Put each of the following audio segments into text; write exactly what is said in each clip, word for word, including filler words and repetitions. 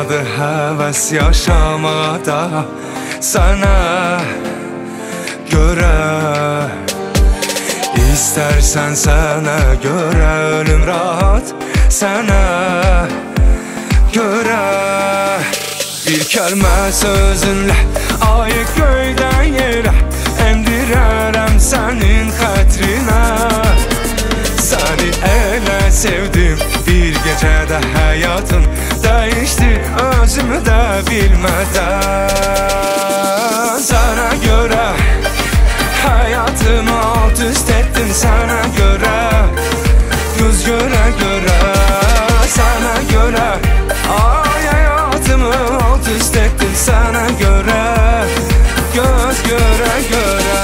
Kalmadı heves yaşamada sana göre. İstersen sana göre ölüm rahat, sana göre. Bir kelime sözünle ayık göyden yere emdirərəm senin xətrine. Seni elə sevdim bir gecədə hayatım değişti özümü de bilmeden. Sana göre hayatımı alt üst ettin, sana göre göz göre göre. Sana göre ay hayatımı alt üst ettin, sana göre göz göre göre.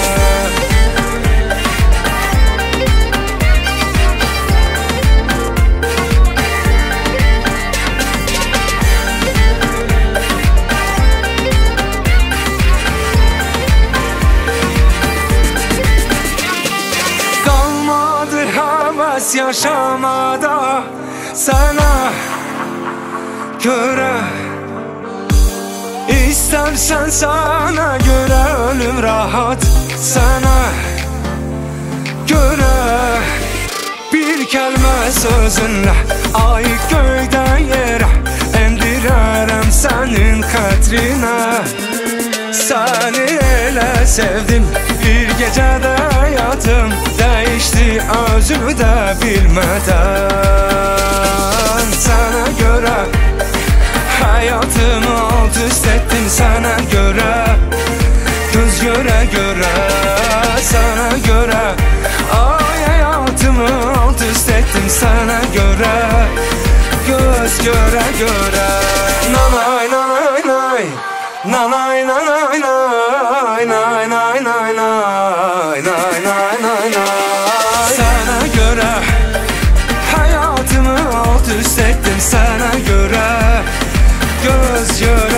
Yaşamada sana göre. İstersen sana göre ölüm rahat, sana göre. Bir kelime sözünle ayık göyden yere emdirərəm senin xətrine. Seni elə sevdim bir gecədə hayatım değişti özümü de bilmeden. Sana göre hayatımı alt üst ettin, sana göre göz göre göre. Sana göre ay hayatımı alt üst ettin, sana göre göz göre göre. Nanay nanay nay, nanay nanay nay, nay nay nay nay, nay nay nay nay. Sana göre hayatımı alt üst ettim, sana göre göz göre.